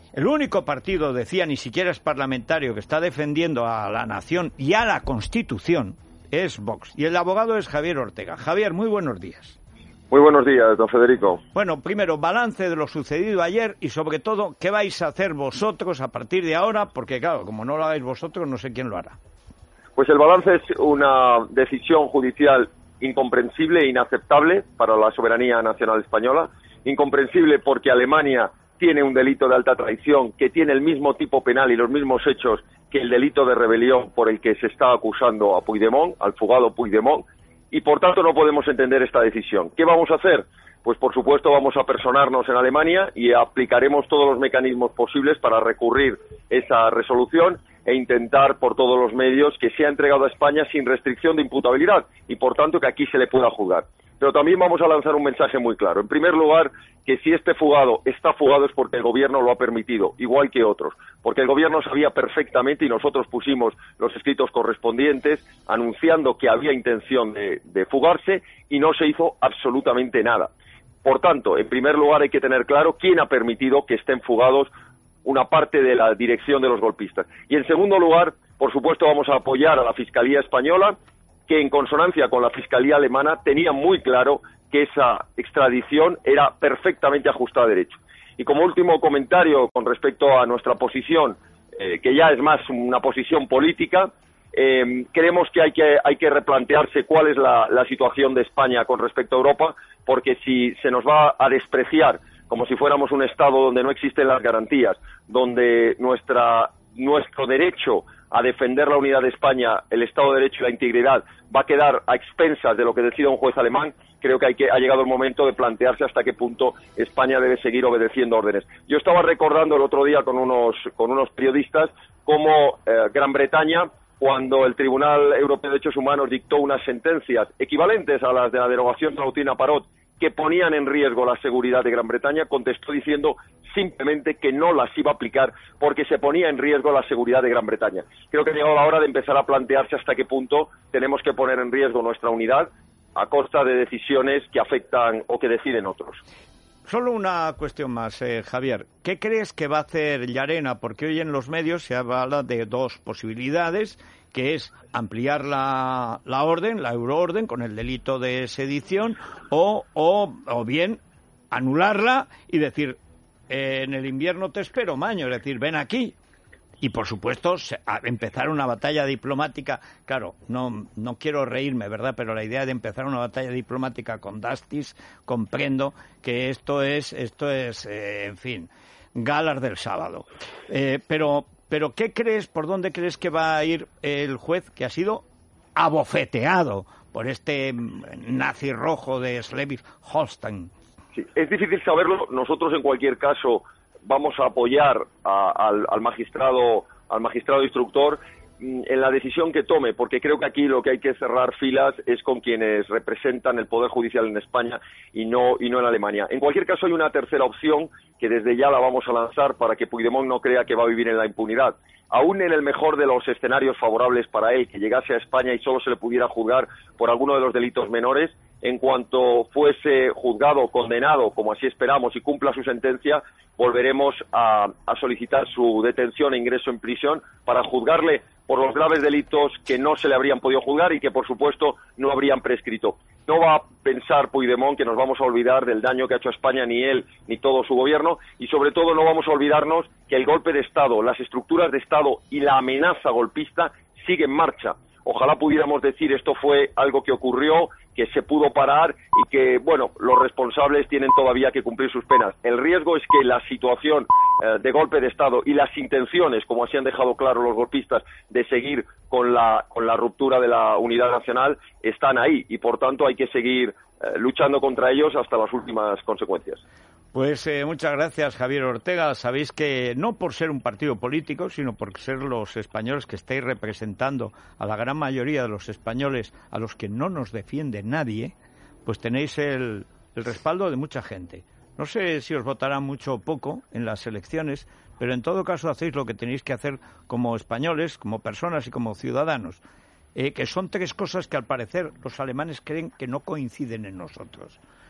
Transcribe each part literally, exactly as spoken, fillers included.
El único partido, decía, ni siquiera es parlamentario, que está defendiendo a la nación y a la Constitución es Vox. Y el abogado es Javier Ortega. Javier, muy buenos días. Muy buenos días, don Federico. Bueno, primero, balance de lo sucedido ayer y, sobre todo, ¿qué vais a hacer vosotros a partir de ahora? Porque, claro, como no lo hagáis vosotros, no sé quién lo hará. Pues el balance es una decisión judicial incomprensible e inaceptable para la soberanía nacional española. Incomprensible porque Alemania tiene un delito de alta traición que tiene el mismo tipo penal y los mismos hechos que el delito de rebelión por el que se está acusando a Puigdemont, al fugado Puigdemont, y por tanto no podemos entender esta decisión. ¿Qué vamos a hacer? Pues por supuesto vamos a personarnos en Alemania y aplicaremos todos los mecanismos posibles para recurrir esa resolución e intentar por todos los medios que sea entregado a España sin restricción de imputabilidad y por tanto que aquí se le pueda juzgar. Pero también vamos a lanzar un mensaje muy claro. En primer lugar, que si este fugado está fugado es porque el gobierno lo ha permitido, igual que otros. Porque el gobierno sabía perfectamente, y nosotros pusimos los escritos correspondientes, anunciando que había intención de, de fugarse, y no se hizo absolutamente nada. Por tanto, en primer lugar hay que tener claro quién ha permitido que estén fugados una parte de la dirección de los golpistas. Y en segundo lugar, por supuesto, vamos a apoyar a la Fiscalía Española, que en consonancia con la Fiscalía Alemana tenía muy claro que esa extradición era perfectamente ajustada a derecho. Y como último comentario con respecto a nuestra posición, eh, que ya es más una posición política, eh, creemos que hay que hay que replantearse cuál es la, la situación de España con respecto a Europa, porque si se nos va a despreciar como si fuéramos un Estado donde no existen las garantías, donde nuestra nuestro derecho a defender la unidad de España, el Estado de Derecho y la integridad va a quedar a expensas de lo que decida un juez alemán, creo que, hay que ha llegado el momento de plantearse hasta qué punto España debe seguir obedeciendo órdenes. Yo estaba recordando el otro día con unos, con unos periodistas cómo eh, Gran Bretaña, cuando el Tribunal Europeo de Derechos Humanos dictó unas sentencias equivalentes a las de la derogación de la doctrina Parot, que ponían en riesgo la seguridad de Gran Bretaña, contestó diciendo simplemente que no las iba a aplicar porque se ponía en riesgo la seguridad de Gran Bretaña. Creo que ha llegado la hora de empezar a plantearse hasta qué punto tenemos que poner en riesgo nuestra unidad a costa de decisiones que afectan o que deciden otros. Solo una cuestión más, eh, Javier. ¿Qué crees que va a hacer Llarena? Porque hoy en los medios se habla de dos posibilidades, que es ampliar la, la orden, la euroorden, con el delito de sedición, o, o, o bien anularla y decir, eh, en el invierno te espero, Maño, es decir, ven aquí. Y, por supuesto, empezar una batalla diplomática. Claro, no no quiero reírme, ¿verdad? Pero la idea de empezar una batalla diplomática con Dastis, comprendo que esto es, esto es eh, en fin, galas del sábado. Eh, pero, pero, ¿qué crees, por dónde crees que va a ir el juez que ha sido abofeteado por este nazi rojo de Schleswig-Holstein? Sí, es difícil saberlo. Nosotros, en cualquier caso, vamos a apoyar a, al, al magistrado al magistrado instructor en la decisión que tome, porque creo que aquí lo que hay que cerrar filas es con quienes representan el Poder Judicial en España y no y no en Alemania. En cualquier caso, hay una tercera opción que desde ya la vamos a lanzar para que Puigdemont no crea que va a vivir en la impunidad. Aún en el mejor de los escenarios favorables para él, que llegase a España y solo se le pudiera juzgar por alguno de los delitos menores, en cuanto fuese juzgado, condenado, como así esperamos, y cumpla su sentencia, volveremos a, a solicitar su detención e ingreso en prisión para juzgarle por los graves delitos que no se le habrían podido juzgar y que, por supuesto, no habrían prescrito. No va a pensar Puigdemont que nos vamos a olvidar del daño que ha hecho a España, ni él ni todo su gobierno, y sobre todo no vamos a olvidarnos que el golpe de Estado, las estructuras de Estado y la amenaza golpista sigue en marcha. Ojalá pudiéramos decir esto fue algo que ocurrió, que se pudo parar y que, bueno, los responsables tienen todavía que cumplir sus penas. El riesgo es que la situación eh, de golpe de Estado y las intenciones, como así han dejado claro los golpistas, de seguir con la, con la ruptura de la unidad nacional, están ahí y, por tanto, hay que seguir eh, luchando contra ellos hasta las últimas consecuencias. Pues eh, muchas gracias, Javier Ortega. Sabéis que no por ser un partido político, sino por ser los españoles que estáis representando a la gran mayoría de los españoles a los que no nos defiende nadie, pues tenéis el, el respaldo de mucha gente. No sé si os votarán mucho o poco en las elecciones, pero en todo caso hacéis lo que tenéis que hacer como españoles, como personas y como ciudadanos, eh, que son tres cosas que al parecer los alemanes creen que no coinciden en nosotros.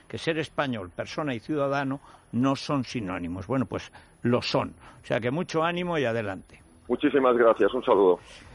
que ser español, persona y ciudadano no son sinónimos. Bueno, pues lo son. O sea que mucho ánimo y adelante. Muchísimas gracias. Un saludo.